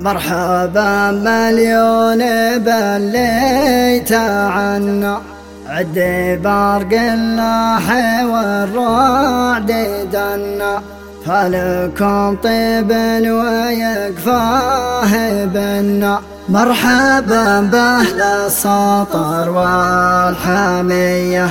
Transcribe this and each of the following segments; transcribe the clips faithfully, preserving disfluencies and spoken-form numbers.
مرحبا مليون بليت عنا عد برق اللاح والرعد دنا فلكم طيب ويكفاه بنا. مرحبا بأهل السطر والحمية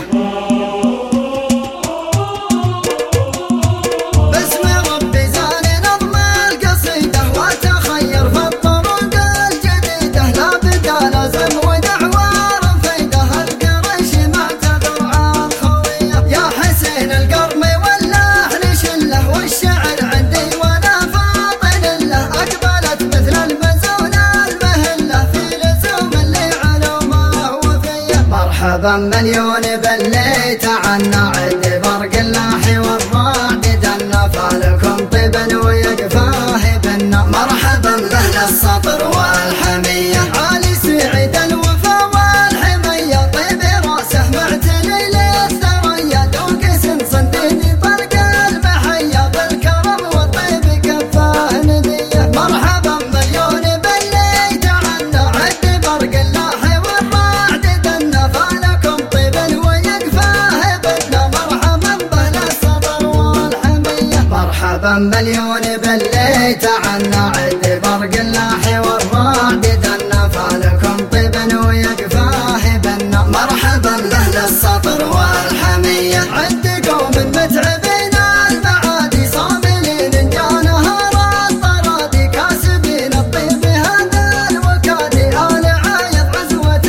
مرحبا مليون بليت عنا عد برق اللاح والرعد دنا فالكم طيبا ويكفاه بنا. مرحبا بأهل السطر والحمية علي سعيد الوفا والحمية طيب راسه معتلي للثريا دوق اسم صنديد طلق المحية بالكرم والطيب كفاه ندية. مرحبا مليون بليت عنا عد برق اللاح والرعد دنا فالكم طيبا ويكفاه بنا. مرحبا بأهل السطر والحمية مرحبا مليون بليت عنا عد برق اللاح والرعد دنا فالكم طيبا ويكفاه بنا. مرحبا بأهل السطر والحمية عد قوم متعبين المعادي صاملين جا نهار الطرادي كاسبين الطيب هذا الوكادي آل عايض عزوة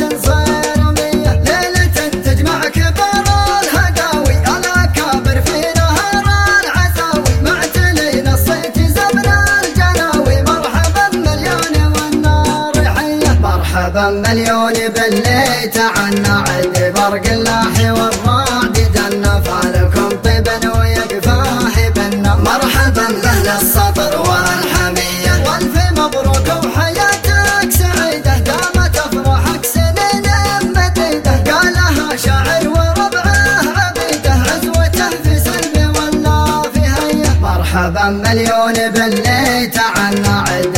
صيرمية ليلة تجمع كبار الهداوي الأكابر في نهار العزاوي معتلين الصيت زمن الجناوي. مرحبا مليون والنار حية مرحبا مليون بليت عنا عد برق اللاح والرعد دنا فالكم طيبا ويكفاه بنا. مرحبا بأهل السطر والحمية والف مبروك وحياتك سعيدة دامت افراحك سنين مديدة قالها شاعر وربعه عبيده عزوته في سلب ولا في هية. مرحبا مليون بليت عنا عد